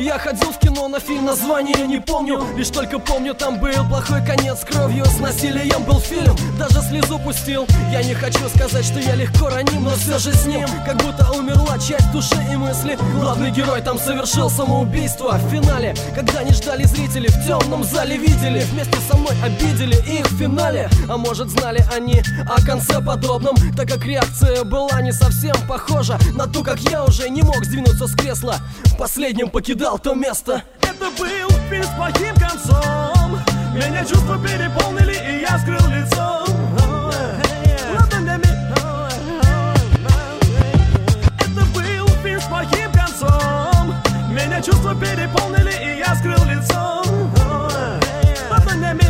Я ходил в кино на фильм, название не помню. Лишь только помню, там был плохой конец с кровью, с насилием был фильм. Даже слезу пустил. Я не хочу сказать, что я легко раним, но все же с ним как будто умерла часть души и мысли. Главный герой там совершил самоубийство. В финале, когда не ждали зрители, в темном зале видели, вместе со мной обидели их в финале. А может, знали они о конце подобном, так как реакция была не совсем похожа на ту, как я уже не мог сдвинуться с кресла. Последним покидал то место. Это был фильм с плохим концом. Меня чувства переполнили, и я скрыл лицо ладонями. Это был фильм с плохим концом. Меня чувства переполнили, и я скрыл лицо ладонями.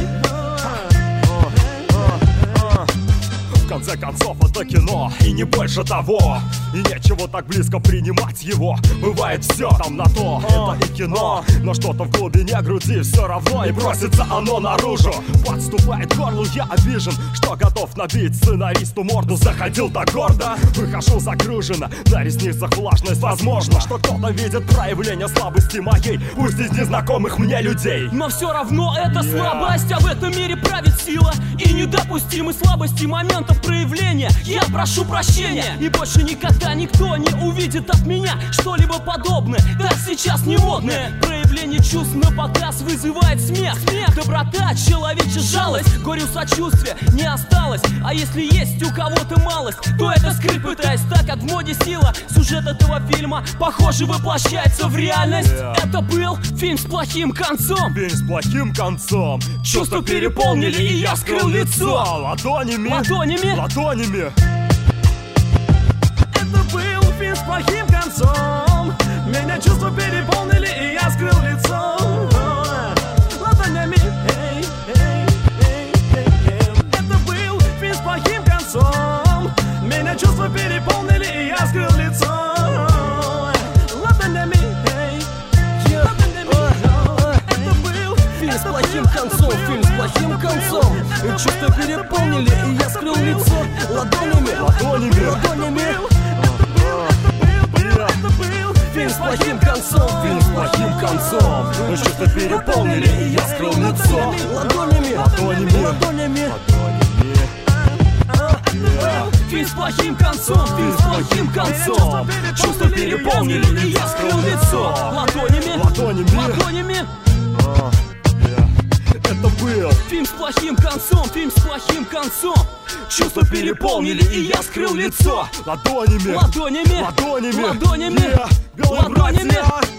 В конце концов, это кино, и не больше того. И нечего так близко принимать его. Бывает все там на то, это и кино. Но что-то в глубине груди все равно, и просится оно наружу. Подступает к горлу, я обижен, что готов набить сценаристу морду. Заходил так гордо, выхожу загруженно, на ресницах влажность. Возможно, что кто-то видит проявление слабости моей, пусть из незнакомых мне людей. Но все равно это слабость, а в этом мире правит сила. И недопустимы слабости моментов проявления. Я прошу прощения, и больше никогда никто не увидит от меня что-либо подобное. Так сейчас не модное проявление чувств на показ вызывает смех. Доброта, человечья жалость, горю сочувствия не осталось. А если есть у кого-то малость, то это скрыть пытаясь, так как в моде сила. Сюжет этого фильма, похоже, воплощается в реальность. Это был фильм с плохим концом. Фильм с плохим концом. Чувства переполнили, и я скрыл лицо ладонями. Это был фильм с плохим концом. Меня чувства переполнили, и я скрыл лицо ладонями. Это был фильм с плохим концом. Меня чувства переполнили, и я скрыл лицо ладонями. Это был фильм с плохим концом, фильм с плохим концом. Чувства переполнили, и я скрыл лицо ладонями. Фильм с плохим концом, фильм с плохим концом. Чувства переполнили, и я скрыл лицо ладонями. Фильм с плохим концом, фильм с плохим концом. Чувства переполнили, и я скрыл лицо ладонями. Это был фильм с плохим концом, фильм с плохим концом. Чувства переполнили, и я скрыл лицо ладонями. ладонями. Белые братья.